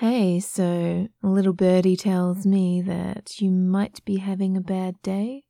Hey, so little birdie tells me that you might be having a bad day.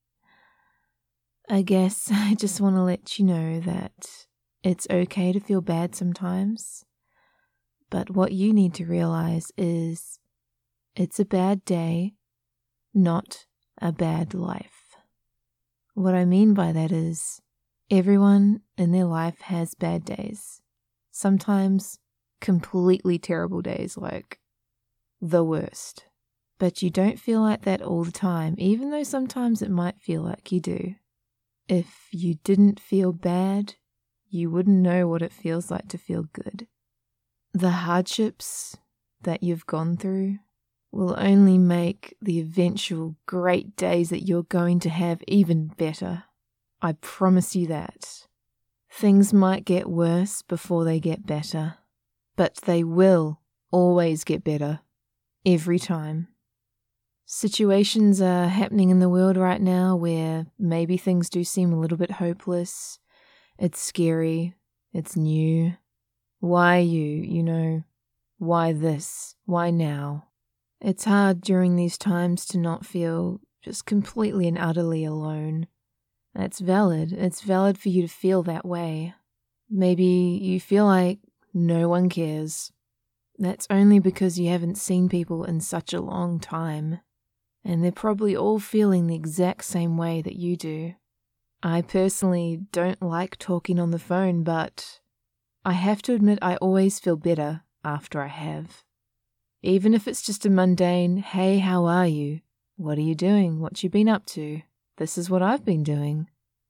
I guess I just want to let you know that it's okay to feel bad sometimes, but what you need to realize is it's a bad day, not a bad life. What I mean by that is everyone in their life has bad days. Sometimes completely terrible days, like the worst. But you don't feel like that all the time, even though sometimes it might feel like you do. If you didn't feel bad, you wouldn't know what it feels like to feel good. The hardships that you've gone through will only make the eventual great days that you're going to have even better. I promise you that. Things might get worse before they get better, but they will always get better, every time. Situations are happening in the world right now where maybe things do seem a little bit hopeless. It's scary. It's new. Why you? Why this? Why now? It's hard during these times to not feel just completely and utterly alone. That's valid. It's valid for you to feel that way. Maybe you feel like no one cares. That's only because you haven't seen people in such a long time, and they're probably all feeling the exact same way that you do. I personally don't like talking on the phone, but I have to admit I always feel better after I have. Even if it's just a mundane, hey, how are you? What are you doing? What you been up to? This is what I've been doing.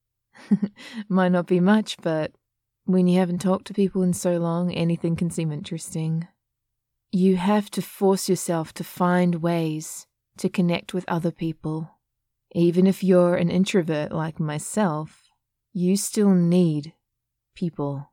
Might not be much, but when you haven't talked to people in so long, anything can seem interesting. You have to force yourself to find ways to connect with other people. Even if you're an introvert like myself, you still need people.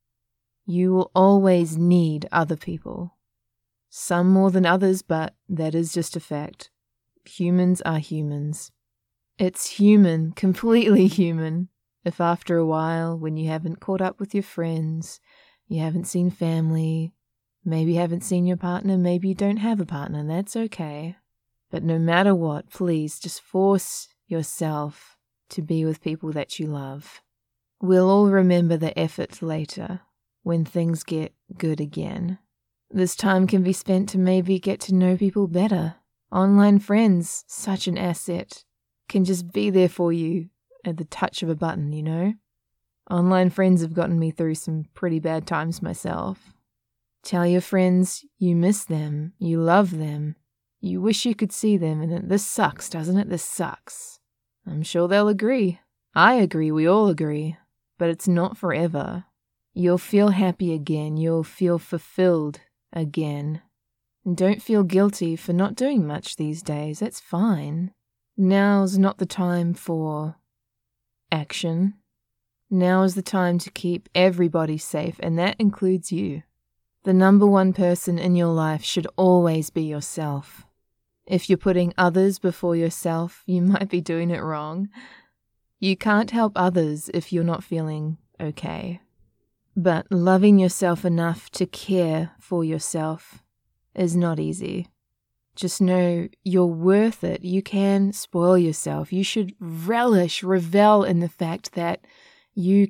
You will always need other people. Some more than others, but that is just a fact. Humans are humans. It's human, completely human, if after a while, when you haven't caught up with your friends, you haven't seen family, maybe you haven't seen your partner, maybe you don't have a partner, that's okay. But no matter what, please just force yourself to be with people that you love. We'll all remember the effort later, when things get good again. This time can be spent to maybe get to know people better. Online friends, such an asset, can just be there for you at the touch of a button, Online friends have gotten me through some pretty bad times myself. Tell your friends you miss them, you love them, you wish you could see them, and this sucks, doesn't it? This sucks. I'm sure they'll agree. I agree, we all agree. But it's not forever. You'll feel happy again, you'll feel fulfilled again. And don't feel guilty for not doing much these days, that's fine. Now's not the time for action. Now is the time to keep everybody safe, and that includes you. The number one person in your life should always be yourself. If you're putting others before yourself, you might be doing it wrong. You can't help others if you're not feeling okay. But loving yourself enough to care for yourself is not easy. Just know you're worth it. You can spoil yourself. You should revel in the fact that you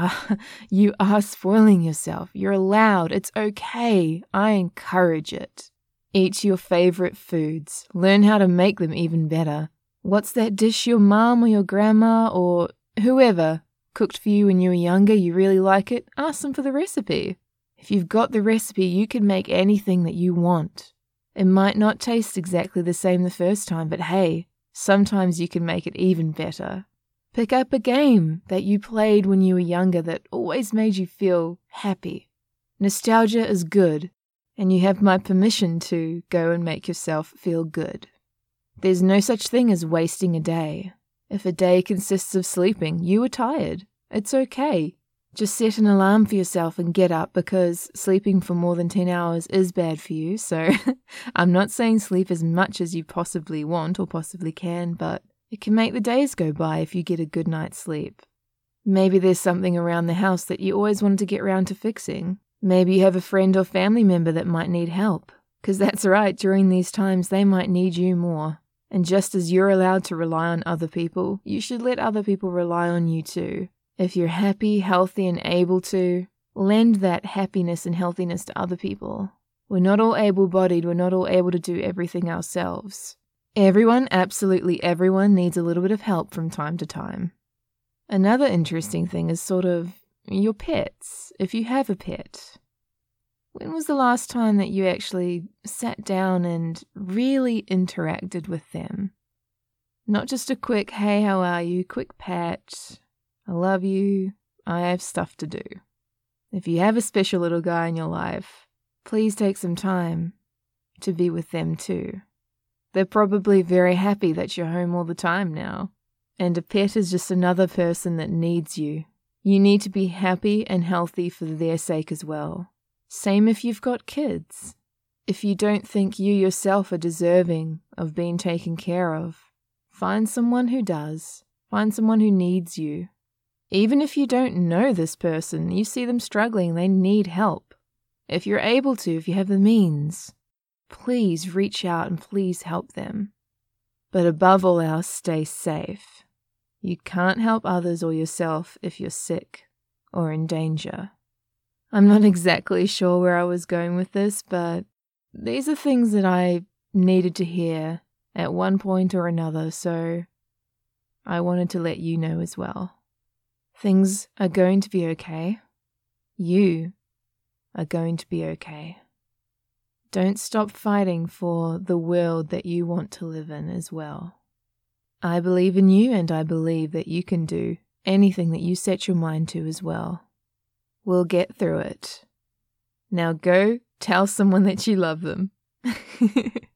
are spoiling yourself. You're allowed. It's okay. I encourage it. Eat your favorite foods. Learn how to make them even better. What's that dish your mom or your grandma or whoever cooked for you when you were younger? You really like it? Ask them for the recipe. If you've got the recipe, you can make anything that you want. It might not taste exactly the same the first time, but hey, sometimes you can make it even better. Pick up a game that you played when you were younger that always made you feel happy. Nostalgia is good, and you have my permission to go and make yourself feel good. There's no such thing as wasting a day. If a day consists of sleeping, you are tired. It's okay. Just set an alarm for yourself and get up, because sleeping for more than 10 hours is bad for you. So I'm not saying sleep as much as you possibly want or possibly can, but it can make the days go by if you get a good night's sleep. Maybe there's something around the house that you always wanted to get around to fixing. Maybe you have a friend or family member that might need help. Because that's right, during these times they might need you more. And just as you're allowed to rely on other people, you should let other people rely on you too. If you're happy, healthy, and able to, lend that happiness and healthiness to other people. We're not all able-bodied, we're not all able to do everything ourselves. Everyone, absolutely everyone, needs a little bit of help from time to time. Another interesting thing is sort of your pets, if you have a pet. When was the last time that you actually sat down and really interacted with them? Not just a quick, hey, how are you? Quick pat, I love you, I have stuff to do. If you have a special little guy in your life, please take some time to be with them too. They're probably very happy that you're home all the time now. And a pet is just another person that needs you. You need to be happy and healthy for their sake as well. Same if you've got kids. If you don't think you yourself are deserving of being taken care of, find someone who does. Find someone who needs you. Even if you don't know this person, you see them struggling, they need help. If you're able to, if you have the means, please reach out and please help them. But above all else, stay safe. You can't help others or yourself if you're sick or in danger. I'm not exactly sure where I was going with this, but these are things that I needed to hear at one point or another, so I wanted to let you know as well. Things are going to be okay. You are going to be okay. Don't stop fighting for the world that you want to live in as well. I believe in you, and I believe that you can do anything that you set your mind to as well. We'll get through it. Now go tell someone that you love them.